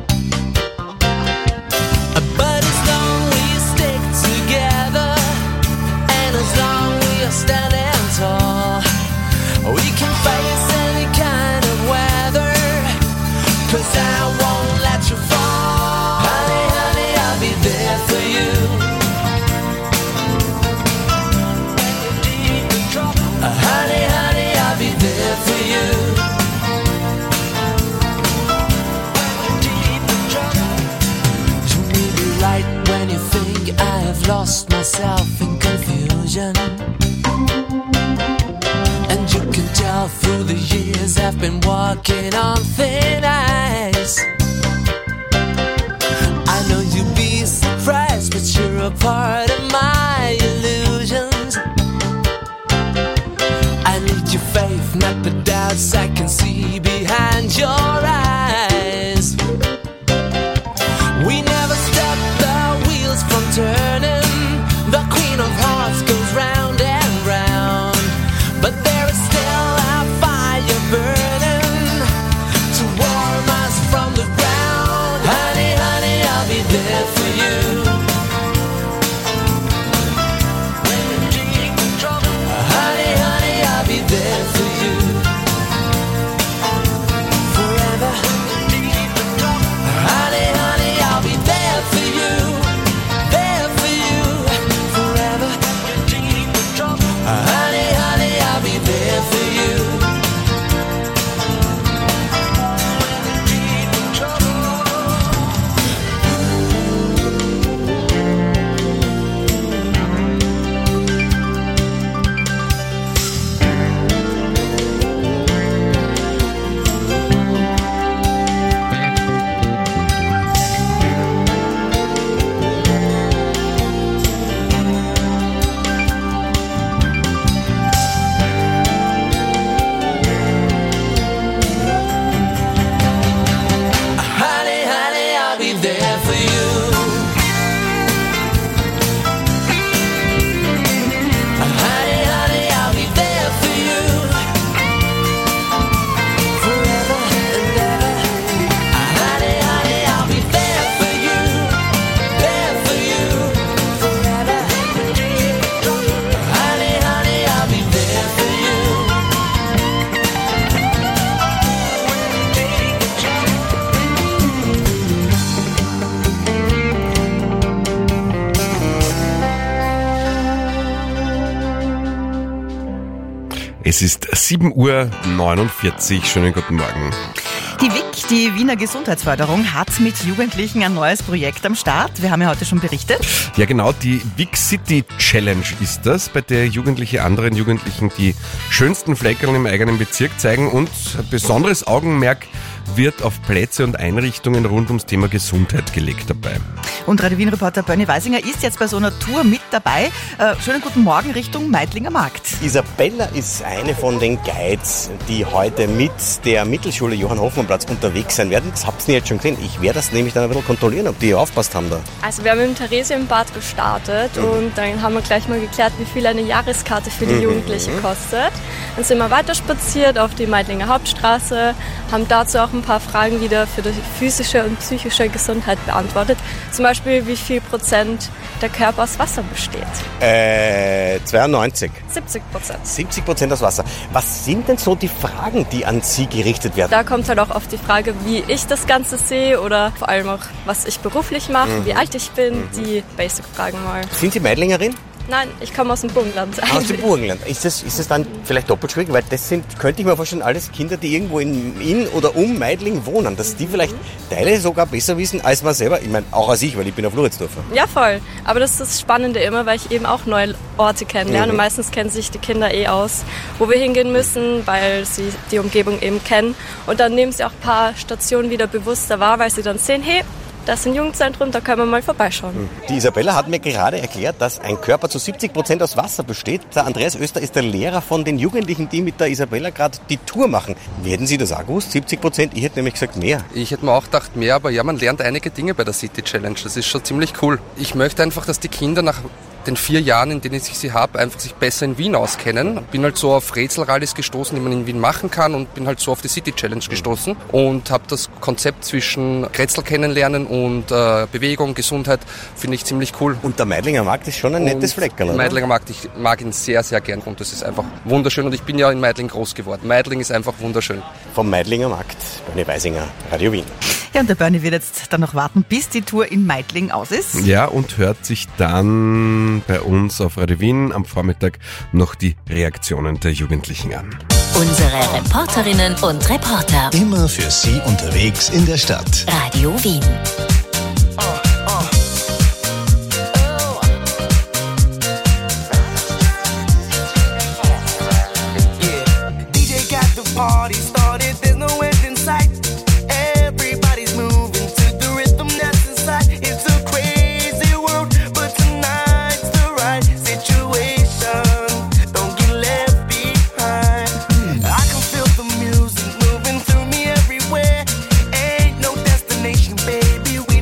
But as long we stick together, and as long we are standing tall, we can face any kind of weather, 'cause I won't let you fall. Honey, honey, I'll be there for you. Uh, honey, honey, I'll be there for you. You may be right when you think I have lost myself in confusion, and you can tell through the years I've been walking on thin ice. I know you'll be surprised, but you're a part of my illusions. I need your faith, not the doubts I can see behind your eyes. We never stop the wheels from turning. The Queen of Hearts goes round and round, but there is still a fire burning to warm us from the ground. Honey, honey, I'll be there for you. Honey, honey, I'll be there for you. Forever. Honey, honey, I'll be there for you. There for you. Forever. Honey, honey, I'll be there for you. Honey, honey, I'll be there for you. Honey, honey, I'll be there for you. Forever and ever. Honey, honey, I'll be there for you. There for you. Forever. Honey, honey, I'll be there for you. Es ist sieben Uhr neunundvierzig. Schönen guten Morgen. Die W I C, die Wiener Gesundheitsförderung, hat mit Jugendlichen ein neues Projekt am Start. Wir haben ja heute schon berichtet. Ja genau, die W I C City Challenge ist das, bei der Jugendliche anderen Jugendlichen die schönsten Fleckerl im eigenen Bezirk zeigen und ein besonderes Augenmerk wird auf Plätze und Einrichtungen rund ums Thema Gesundheit gelegt dabei. Und Radio Wien-Reporter Bernie Weisinger ist jetzt bei so einer Tour mit dabei. Äh, schönen guten Morgen Richtung Meidlinger Markt. Isabella ist eine von den Guides, die heute mit der Mittelschule Johann Hoffmann Platz unterwegs sein werden. Das habt ihr jetzt schon gesehen. Ich werde das nämlich dann ein bisschen kontrollieren, ob die aufpasst haben da. Also wir haben im Theresienbad gestartet mhm. und dann haben wir gleich mal geklärt, wie viel eine Jahreskarte für die mhm. Jugendlichen kostet. Dann sind wir weiter spaziert auf die Meidlinger Hauptstraße, haben dazu auch ein paar Fragen wieder für die physische und psychische Gesundheit beantwortet. Zum Beispiel, wie viel Prozent der Körper aus Wasser besteht. Äh, zweiundneunzig. siebzig Prozent. siebzig Prozent aus Wasser. Was sind denn so die Fragen, die an Sie gerichtet werden? Da kommt halt auch auf die Frage, wie ich das Ganze sehe oder vor allem auch, was ich beruflich mache, mhm. wie alt ich bin, mhm. die Basic-Fragen mal. Sind Sie Meidlingerin? Nein, ich komme aus dem Burgenland. Aus dem Burgenland. Ist das, ist das dann vielleicht doppelt schwierig? Weil das sind, könnte ich mir vorstellen, alles Kinder, die irgendwo in, in oder um Meidling wohnen. Dass die vielleicht Teile sogar besser wissen als man selber. Ich meine, auch als ich, weil ich bin auf Floridsdorfer. Ja, voll. Aber das ist das Spannende immer, weil ich eben auch neue Orte kennenlerne. Mhm. Und meistens kennen sich die Kinder eh aus, wo wir hingehen müssen, weil sie die Umgebung eben kennen. Und dann nehmen sie auch ein paar Stationen wieder bewusster wahr, weil sie dann sehen, hey, das ist ein Jugendzentrum, da können wir mal vorbeischauen. Die Isabella hat mir gerade erklärt, dass ein Körper zu siebzig Prozent aus Wasser besteht. Der Andreas Öster ist der Lehrer von den Jugendlichen, die mit der Isabella gerade die Tour machen. Wie hätten Sie das auch gewusst? siebzig Prozent? Ich hätte nämlich gesagt mehr. Ich hätte mir auch gedacht mehr, aber ja, man lernt einige Dinge bei der City Challenge. Das ist schon ziemlich cool. Ich möchte einfach, dass die Kinder nach den vier Jahren, in denen ich sie habe, einfach sich besser in Wien auskennen. Bin halt so auf Rätselrallies gestoßen, die man in Wien machen kann und bin halt so auf die City Challenge gestoßen und habe das Konzept zwischen Rätsel kennenlernen und äh, Bewegung, Gesundheit, finde ich ziemlich cool. Und der Meidlinger Markt ist schon ein nettes Fleckerl, oder? Der Meidlinger Markt, ich mag ihn sehr, sehr gern und das ist einfach wunderschön und ich bin ja in Meidling groß geworden. Meidling ist einfach wunderschön. Vom Meidlinger Markt, Bernie Weisinger, Radio Wien. Ja, und der Bernie wird jetzt dann noch warten, bis die Tour in Meidling aus ist. Ja, und hört sich dann bei uns auf Radio Wien am Vormittag noch die Reaktionen der Jugendlichen an. Unsere Reporterinnen und Reporter. Immer für Sie unterwegs in der Stadt. Radio Wien. Party started, there's no end in sight. Everybody's moving to the rhythm that's inside. It's a crazy world, but tonight's the right situation. Don't get left behind. I can feel the music moving through me everywhere. Ain't no destination, baby. We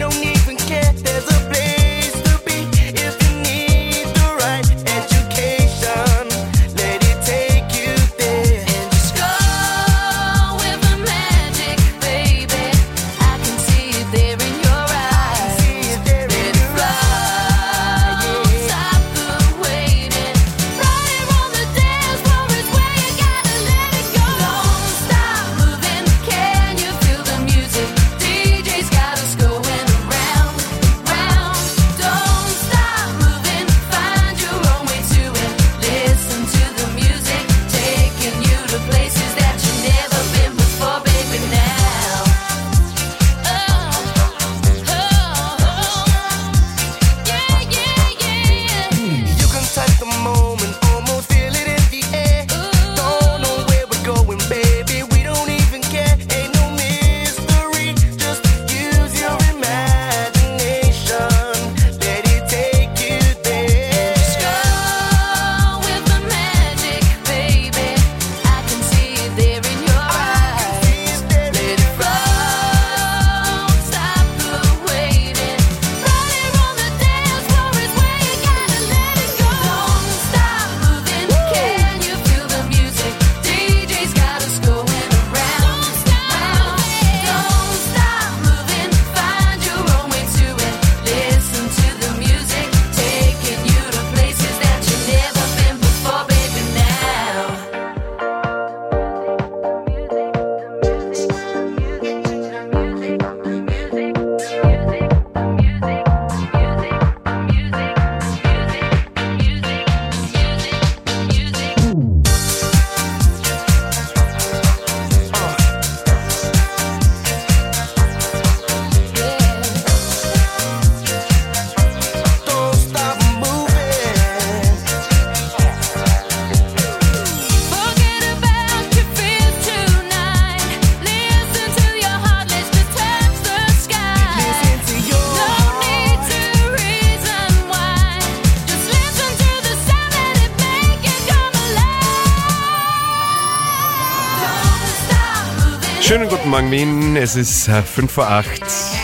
Schönen guten Morgen, Wien. Es ist fünf vor acht.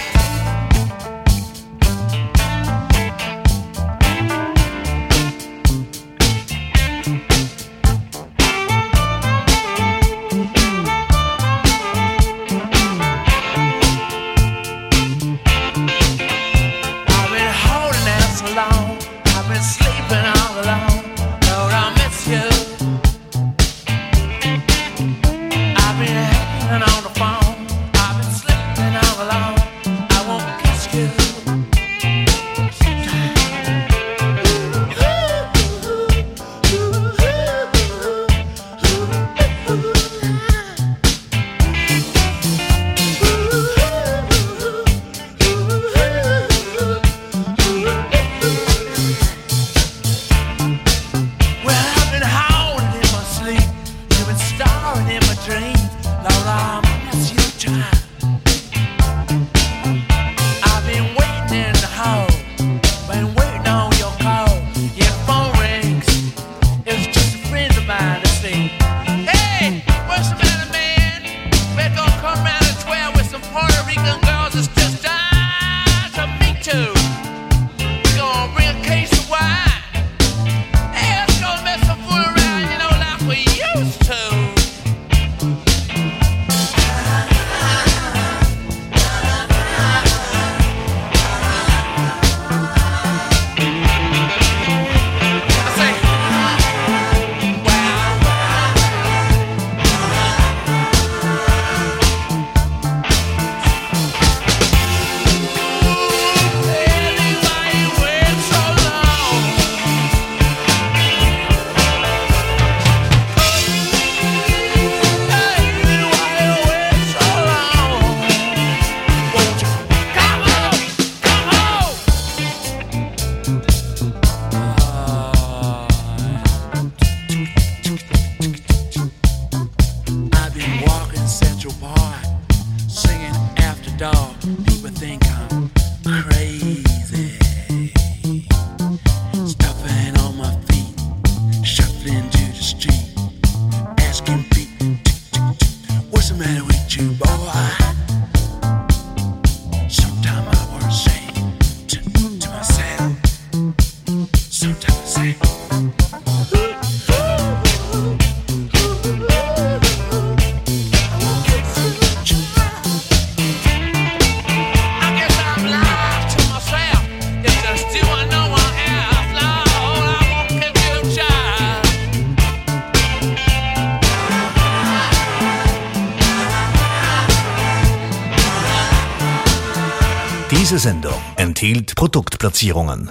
Diese Sendung enthielt Produktplatzierungen.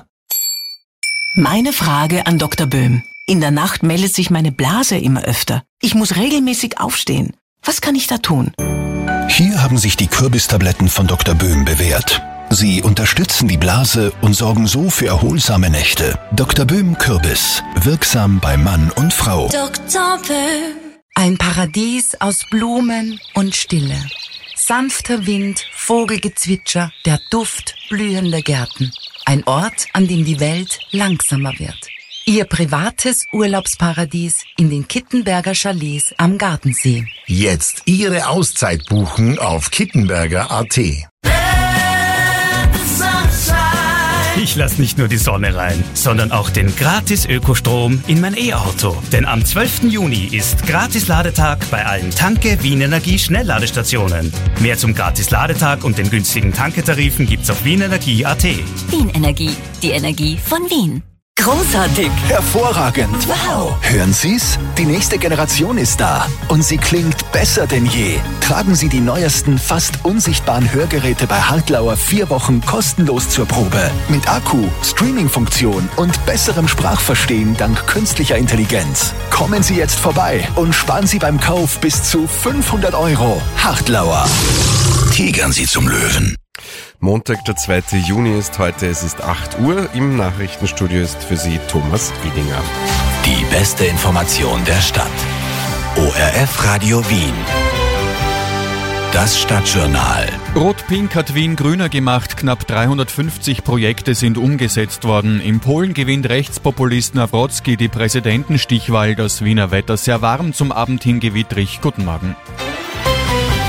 Meine Frage an Doktor Böhm. In der Nacht meldet sich meine Blase immer öfter. Ich muss regelmäßig aufstehen. Was kann ich da tun? Hier haben sich die Kürbistabletten von Doktor Böhm bewährt. Sie unterstützen die Blase und sorgen so für erholsame Nächte. Doktor Böhm Kürbis. Wirksam bei Mann und Frau. Doktor Böhm. Ein Paradies aus Blumen und Stille. Sanfter Wind, Vogelgezwitscher, der Duft blühender Gärten. Ein Ort, an dem die Welt langsamer wird. Ihr privates Urlaubsparadies in den Kittenberger Chalets am Gardasee. Jetzt Ihre Auszeit buchen auf kittenberger punkt at. Ich lasse nicht nur die Sonne rein, sondern auch den gratis Ökostrom in mein E-Auto. Denn am zwölften Juni ist Gratis-Ladetag bei allen Tanke Wien Energie Schnellladestationen. Mehr zum Gratis-Ladetag und den günstigen Tanketarifen gibt's auf wienenergie punkt at. Wien Energie, die Energie von Wien. Großartig. Hervorragend. Wow. Hören Sie's? Die nächste Generation ist da. Und sie klingt besser denn je. Tragen Sie die neuesten, fast unsichtbaren Hörgeräte bei Hartlauer vier Wochen kostenlos zur Probe. Mit Akku, Streaming-Funktion und besserem Sprachverstehen dank künstlicher Intelligenz. Kommen Sie jetzt vorbei und sparen Sie beim Kauf bis zu fünfhundert Euro. Hartlauer. Tigern Sie zum Löwen. Montag, der zweite Juni ist heute, es ist acht Uhr. Im Nachrichtenstudio ist für Sie Thomas Wiedinger. Die beste Information der Stadt. O R F Radio Wien. Das Stadtjournal. Rot-Pink hat Wien grüner gemacht. Knapp dreihundertfünfzig Projekte sind umgesetzt worden. In Polen gewinnt Rechtspopulist Nawrocki die Präsidentenstichwahl. Das Wiener Wetter sehr warm, zum Abend hin gewittrig. Guten Morgen.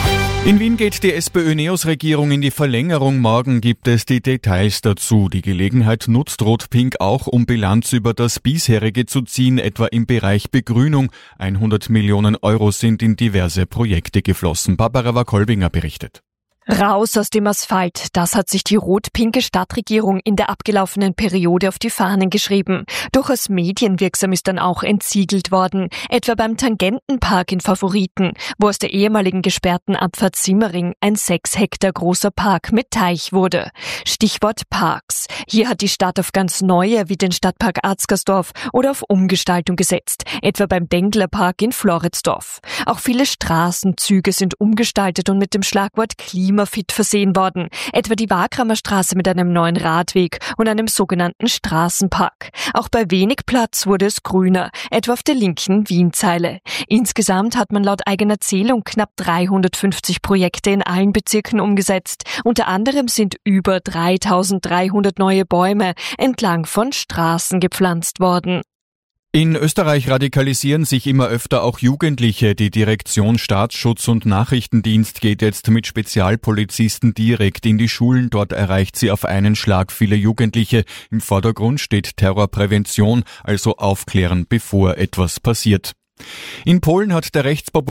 In Wien geht die SPÖ-Neos-Regierung in die Verlängerung. Morgen gibt es die Details dazu. Die Gelegenheit nutzt Rot-Pink auch, um Bilanz über das bisherige zu ziehen, etwa im Bereich Begrünung. hundert Millionen Euro sind in diverse Projekte geflossen. Barbara Wakolbinger berichtet. Raus aus dem Asphalt, das hat sich die rot-pinke Stadtregierung in der abgelaufenen Periode auf die Fahnen geschrieben. Durchaus medienwirksam ist dann auch entsiegelt worden, etwa beim Tangentenpark in Favoriten, wo aus der ehemaligen gesperrten Abfahrt Simmering ein sechs Hektar großer Park mit Teich wurde. Stichwort Parks. Hier hat die Stadt auf ganz neue, wie den Stadtpark Arzgersdorf oder auf Umgestaltung gesetzt, etwa beim Denglerpark in Floridsdorf. Auch viele Straßenzüge sind umgestaltet und mit dem Schlagwort Klima Klimafit versehen worden, etwa die Wagramer Straße mit einem neuen Radweg und einem sogenannten Straßenpark. Auch bei wenig Platz wurde es grüner, etwa auf der linken Wienzeile. Insgesamt hat man laut eigener Zählung knapp dreihundertfünfzig Projekte in allen Bezirken umgesetzt. Unter anderem sind über dreitausenddreihundert neue Bäume entlang von Straßen gepflanzt worden. In Österreich radikalisieren sich immer öfter auch Jugendliche. Die Direktion Staatsschutz und Nachrichtendienst geht jetzt mit Spezialpolizisten direkt in die Schulen. Dort erreicht sie auf einen Schlag viele Jugendliche. Im Vordergrund steht Terrorprävention, also aufklären, bevor etwas passiert. In Polen hat der Rechtspopulist